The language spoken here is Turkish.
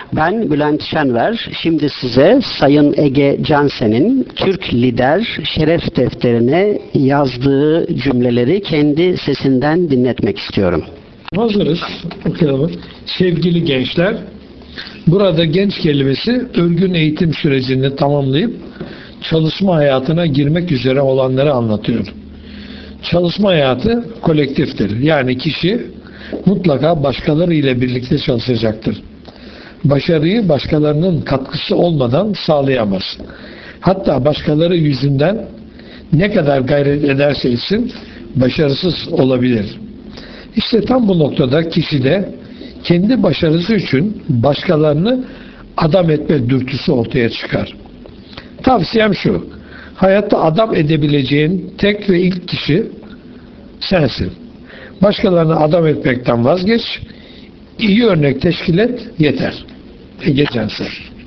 Ben Bülent Şenver. Şimdi size Sayın Ege Cansen'in Türk Lider Şeref Defteri'ne yazdığı cümleleri kendi sesinden dinletmek istiyorum. Hazırız. Okuyalım. Sevgili gençler, burada genç kelimesi örgün eğitim sürecini tamamlayıp çalışma hayatına girmek üzere olanları anlatıyor. Çalışma hayatı kolektiftir. Yani kişi mutlaka başkaları ile birlikte çalışacaktır. Başarıyı başkalarının katkısı olmadan sağlayamaz. Hatta başkaları yüzünden ne kadar gayret ederse etsin başarısız olabilir. İşte tam bu noktada kişi de kendi başarısı için başkalarını adam etme dürtüsü ortaya çıkar. Tavsiyem şu: hayatta adam edebileceğin tek ve ilk kişi sensin. Başkalarını adam etmekten vazgeç, iyi örnek teşkil et, yeter. Ege Cansen.